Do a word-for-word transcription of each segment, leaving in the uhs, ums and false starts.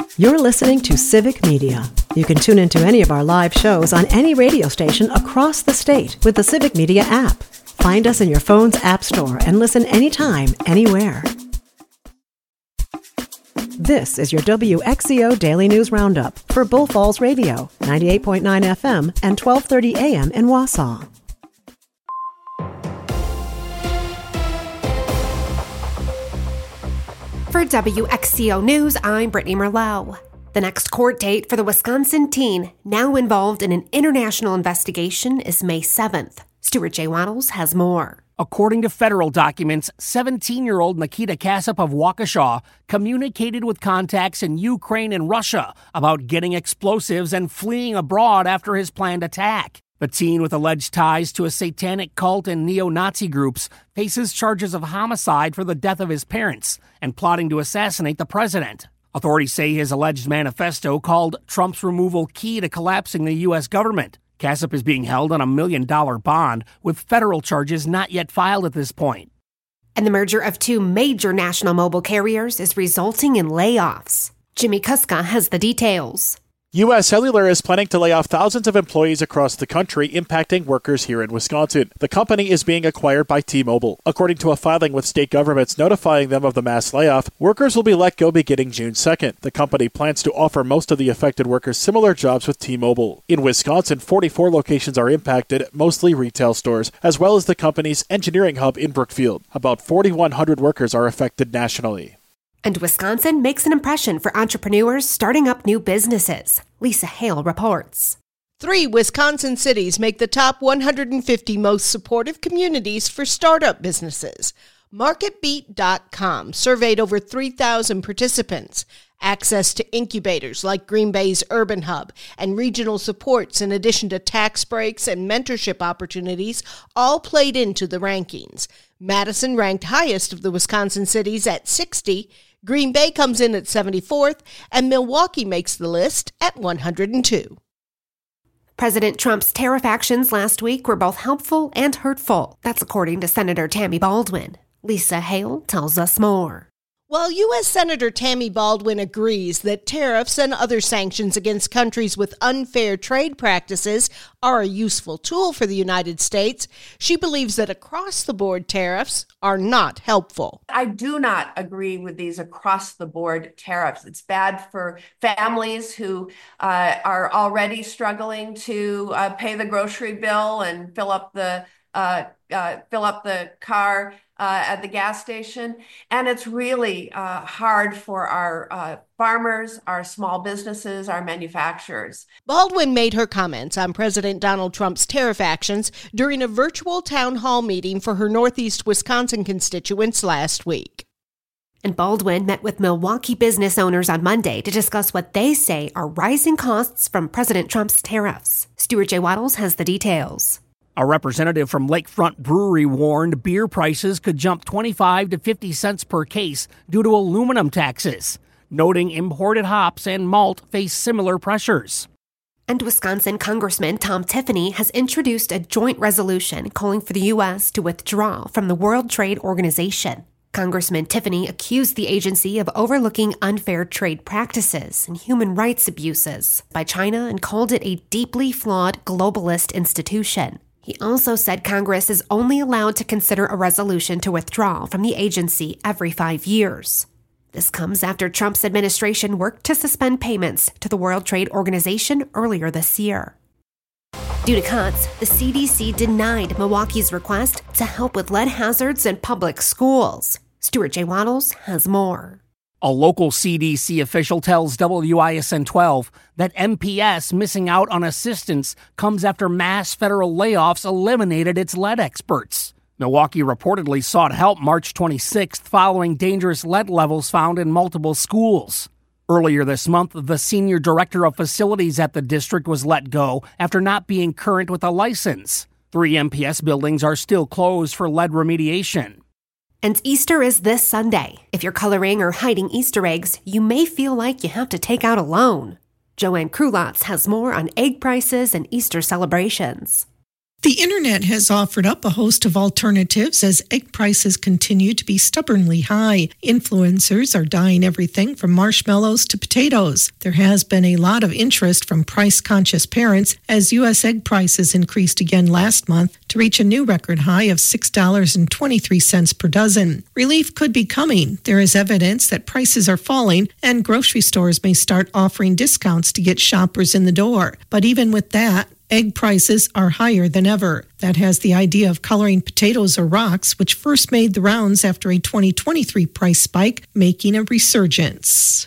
You're listening to Civic Media. You can tune into any of our live shows on any radio station across the state with the Civic Media app. Find us in your phone's app store and listen anytime, anywhere. This is your W X C O Daily News Roundup for Bull Falls Radio, ninety-eight point nine F M and twelve thirty A M in Wausau. For W X C O News, I'm Brittany Merlot. The next court date for the Wisconsin teen now involved in an international investigation is May seventh. Stuart J. Waddles has more. According to federal documents, seventeen-year-old Nikita Kasap of Waukesha communicated with contacts in Ukraine and Russia about getting explosives and fleeing abroad after his planned attack. The teen, with alleged ties to a satanic cult and neo-Nazi groups, faces charges of homicide for the death of his parents and plotting to assassinate the president. Authorities say his alleged manifesto called Trump's removal key to collapsing the U S government. Kasap is being held on a million-dollar bond, with federal charges not yet filed at this point. And the merger of two major national mobile carriers is resulting in layoffs. Jimmy Kuska has the details. U S Cellular is planning to lay off thousands of employees across the country, impacting workers here in Wisconsin. The company is being acquired by T-Mobile. According to a filing with state governments notifying them of the mass layoff, workers will be let go beginning June second. The company plans to offer most of the affected workers similar jobs with T-Mobile. In Wisconsin, forty-four locations are impacted, mostly retail stores, as well as the company's engineering hub in Brookfield. About forty-one hundred workers are affected nationally. And Wisconsin makes an impression for entrepreneurs starting up new businesses. Lisa Hale reports. Three Wisconsin cities make the top one hundred fifty most supportive communities for startup businesses. MarketBeat dot com surveyed over three thousand participants. Access to incubators like Green Bay's Urban Hub and regional supports, in addition to tax breaks and mentorship opportunities, all played into the rankings. Madison ranked highest of the Wisconsin cities at sixty, Green Bay comes in at seventy-fourth, and Milwaukee makes the list at one hundred two. President Trump's tariff actions last week were both helpful and hurtful. That's according to Senator Tammy Baldwin. Lisa Hale tells us more. While U S Senator Tammy Baldwin agrees that tariffs and other sanctions against countries with unfair trade practices are a useful tool for the United States, she believes that across-the-board tariffs are not helpful. I do not agree with these across-the-board tariffs. It's bad for families who uh, are already struggling to uh, pay the grocery bill and fill up the uh, uh, fill up the car Uh, at the gas station. And it's really uh, hard for our uh, farmers, our small businesses, our manufacturers. Baldwin made her comments on President Donald Trump's tariff actions during a virtual town hall meeting for her Northeast Wisconsin constituents last week. And Baldwin met with Milwaukee business owners on Monday to discuss what they say are rising costs from President Trump's tariffs. Stuart J. Waddles has the details. A representative from Lakefront Brewery warned beer prices could jump twenty-five to fifty cents per case due to aluminum taxes, noting imported hops and malt face similar pressures. And Wisconsin Congressman Tom Tiffany has introduced a joint resolution calling for the U S to withdraw from the World Trade Organization. Congressman Tiffany accused the agency of overlooking unfair trade practices and human rights abuses by China and called it a deeply flawed globalist institution. He also said Congress is only allowed to consider a resolution to withdraw from the agency every five years. This comes after Trump's administration worked to suspend payments to the World Trade Organization earlier this year. Due to cuts, the C D C denied Milwaukee's request to help with lead hazards in public schools. Stuart J. Waddles has more. A local C D C official tells W I S N twelve that M P S missing out on assistance comes after mass federal layoffs eliminated its lead experts. Milwaukee reportedly sought help March twenty-sixth following dangerous lead levels found in multiple schools. Earlier this month, the senior director of facilities at the district was let go after not being current with a license. Three M P S buildings are still closed for lead remediation. And Easter is this Sunday. If you're coloring or hiding Easter eggs, you may feel like you have to take out a loan. Joanne Krulotz has more on egg prices and Easter celebrations. The internet has offered up a host of alternatives as egg prices continue to be stubbornly high. Influencers are dyeing everything from marshmallows to potatoes. There has been a lot of interest from price-conscious parents as U S egg prices increased again last month to reach a new record high of six dollars and twenty-three cents per dozen. Relief could be coming. There is evidence that prices are falling and grocery stores may start offering discounts to get shoppers in the door. But even with that, egg prices are higher than ever. That has the idea of coloring potatoes or rocks, which first made the rounds after a twenty twenty-three price spike, making a resurgence.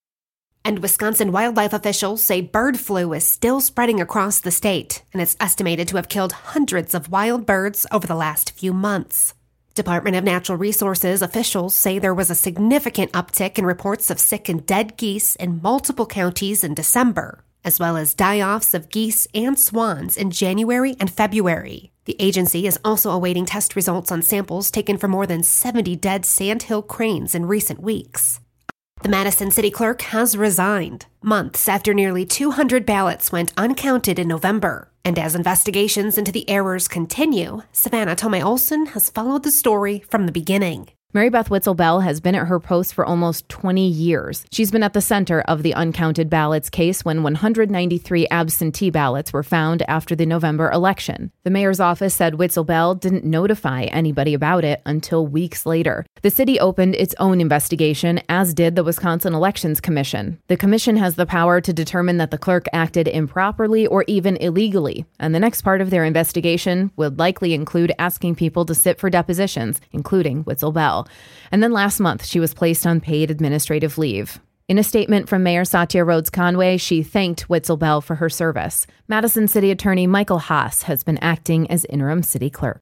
And Wisconsin wildlife officials say bird flu is still spreading across the state, and it's estimated to have killed hundreds of wild birds over the last few months. Department of Natural Resources officials say there was a significant uptick in reports of sick and dead geese in multiple counties in December, as well as die-offs of geese and swans in January and February. The agency is also awaiting test results on samples taken from more than seventy dead sandhill cranes in recent weeks. The Madison City Clerk has resigned, months after nearly two hundred ballots went uncounted in November. And as investigations into the errors continue, Savannah Tomei-Olson has followed the story from the beginning. Mary Beth Witzel-Bell has been at her post for almost twenty years. She's been at the center of the uncounted ballots case when one hundred ninety-three absentee ballots were found after the November election. The mayor's office said Witzel-Bell didn't notify anybody about it until weeks later. The city opened its own investigation, as did the Wisconsin Elections Commission. The commission has the power to determine that the clerk acted improperly or even illegally, and the next part of their investigation would likely include asking people to sit for depositions, including Witzel-Bell. And then last month, she was placed on paid administrative leave. In a statement from Mayor Satya Rhodes Conway, she thanked Witzel-Bell for her service. Madison City Attorney Michael Haas has been acting as interim city clerk.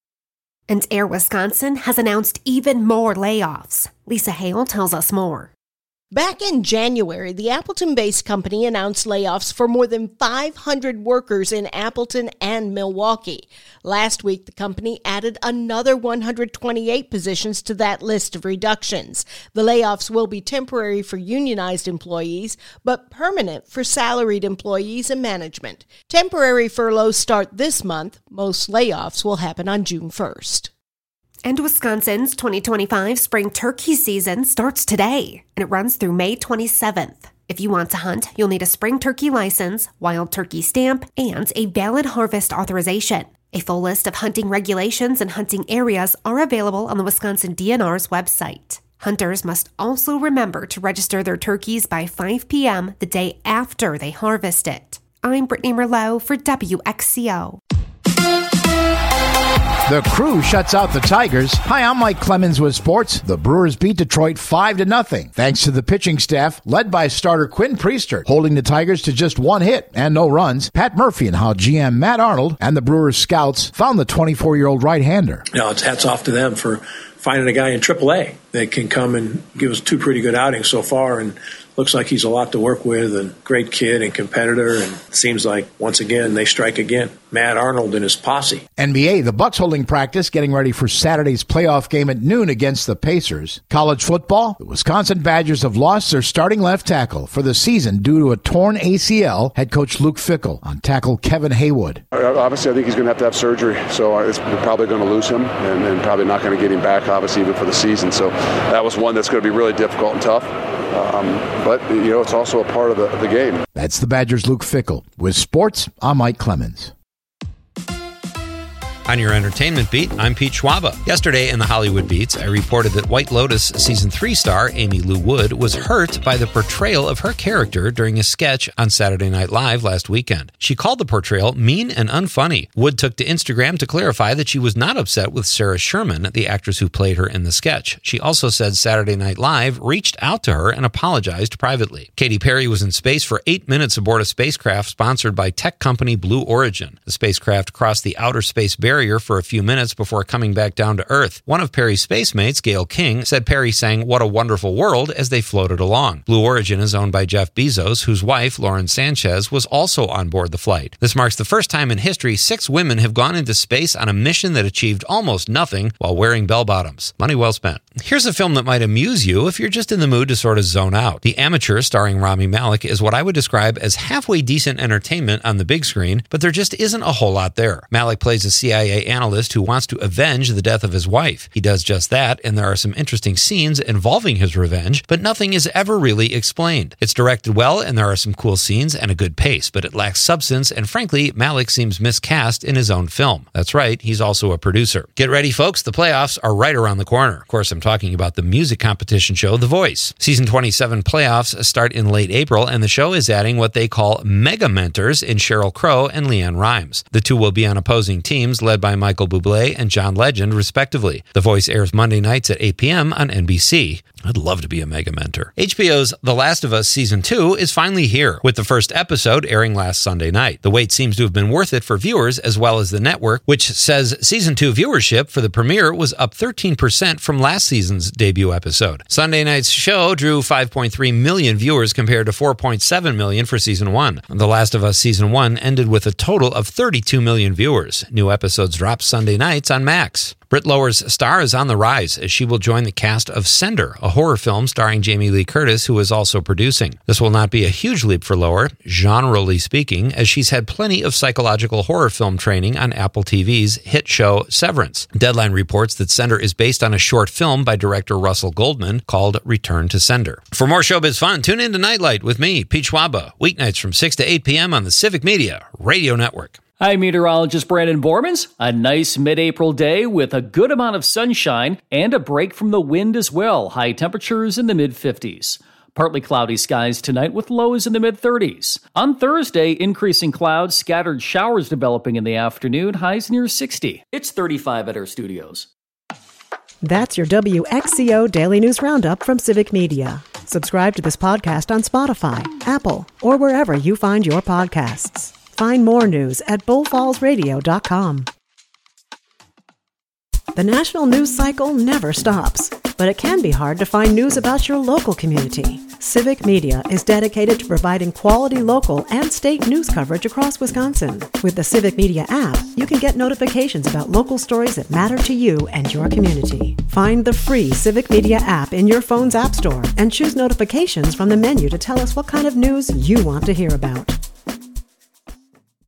And Air Wisconsin has announced even more layoffs. Lisa Hale tells us more. Back in January, the Appleton-based company announced layoffs for more than five hundred workers in Appleton and Milwaukee. Last week, the company added another one hundred twenty-eight positions to that list of reductions. The layoffs will be temporary for unionized employees, but permanent for salaried employees and management. Temporary furloughs start this month. Most layoffs will happen on June first. And Wisconsin's twenty twenty-five spring turkey season starts today, and it runs through May twenty-seventh. If you want to hunt, you'll need a spring turkey license, wild turkey stamp, and a valid harvest authorization. A full list of hunting regulations and hunting areas are available on the Wisconsin D N R's website. Hunters must also remember to register their turkeys by five p.m. the day after they harvest it. I'm Brittany Merlot for W X C O. The Crew shuts out the Tigers. Hi, I'm Mike Clemens with sports. The Brewers beat Detroit five to nothing, thanks to the pitching staff led by starter Quinn Priester, holding the Tigers to just one hit and no runs. Pat Murphy and how G M Matt Arnold and the Brewers scouts found the twenty-four-year-old right-hander. You know, it's hats off to them for finding a guy in triple A that can come and give us two pretty good outings so far, and looks like he's a lot to work with, and great kid and competitor, and seems like, once again, they strike again. Matt Arnold and his posse. N B A, the Bucks holding practice, getting ready for Saturday's playoff game at noon against the Pacers. College football, the Wisconsin Badgers have lost their starting left tackle for the season due to a torn A C L. Head coach Luke Fickell on tackle Kevin Haywood. Obviously, I think he's going to have to have surgery, so it's, we're probably going to lose him, and, and probably not going to get him back, obviously, even for the season. So that was one that's going to be really difficult and tough. Um, but, you know, it's also a part of the, of the game. That's the Badgers' Luke Fickell. With sports, I'm Mike Clemens. On your entertainment beat, I'm Pete Schwaba. Yesterday in the Hollywood Beats, I reported that White Lotus Season three star Amy Lou Wood was hurt by the portrayal of her character during a sketch on Saturday Night Live last weekend. She called the portrayal mean and unfunny. Wood took to Instagram to clarify that she was not upset with Sarah Sherman, the actress who played her in the sketch. She also said Saturday Night Live reached out to her and apologized privately. Katy Perry was in space for eight minutes aboard a spacecraft sponsored by tech company Blue Origin. The spacecraft crossed the outer space barrier carrier for a few minutes before coming back down to Earth. One of Perry's space mates, Gail King, said Perry sang "What a Wonderful World" as they floated along. Blue Origin is owned by Jeff Bezos, whose wife, Lauren Sanchez, was also on board the flight. This marks the first time in history six women have gone into space on a mission that achieved almost nothing while wearing bell-bottoms. Money well spent. Here's a film that might amuse you if you're just in the mood to sort of zone out. The Amateur, starring Rami Malek, is what I would describe as halfway decent entertainment on the big screen, but there just isn't a whole lot there. Malek plays a C I A analyst who wants to avenge the death of his wife. He does just that, and there are some interesting scenes involving his revenge, but nothing is ever really explained. It's directed well, and there are some cool scenes and a good pace, but it lacks substance, and frankly, Malek seems miscast in his own film. That's right, he's also a producer. Get ready, folks, the playoffs are right around the corner. Of course, I'm talking about the music competition show, The Voice. Season twenty-seven playoffs start in late April, and the show is adding what they call mega mentors in Sheryl Crow and LeAnn Rimes. The two will be on opposing teams led by Michael Bublé and John Legend, respectively. The Voice airs Monday nights at eight p.m. on N B C. I'd love to be a mega mentor. H B O's The Last of Us Season two is finally here, with the first episode airing last Sunday night. The wait seems to have been worth it for viewers as well as the network, which says Season two viewership for the premiere was up thirteen percent from last season's debut episode. Sunday night's show drew five point three million viewers compared to four point seven million for Season one. The Last of Us Season one ended with a total of thirty-two million viewers. New episodes drop Sunday nights on Max. Britt Lower's star is on the rise as she will join the cast of Sender, a horror film starring Jamie Lee Curtis, who is also producing. This will not be a huge leap for Lower, generally speaking, as she's had plenty of psychological horror film training on Apple T V's hit show Severance. Deadline reports that Sender is based on a short film by director Russell Goldman called Return to Sender. For more showbiz fun, tune in to Nightlight with me, Pete Schwaba, weeknights from six to eight p.m. on the Civic Media Radio Network. Hi, meteorologist Brandon Bormans. A nice mid-April day with a good amount of sunshine and a break from the wind as well. High temperatures in the mid-fifties. Partly cloudy skies tonight with lows in the mid-thirties. On Thursday, increasing clouds, scattered showers developing in the afternoon, highs near sixty. It's thirty-five at our studios. That's your W X C O Daily News Roundup from Civic Media. Subscribe to this podcast on Spotify, Apple, or wherever you find your podcasts. Find more news at bull falls radio dot com. The national news cycle never stops, but it can be hard to find news about your local community. Civic Media is dedicated to providing quality local and state news coverage across Wisconsin. With the Civic Media app, you can get notifications about local stories that matter to you and your community. Find the free Civic Media app in your phone's app store and choose notifications from the menu to tell us what kind of news you want to hear about.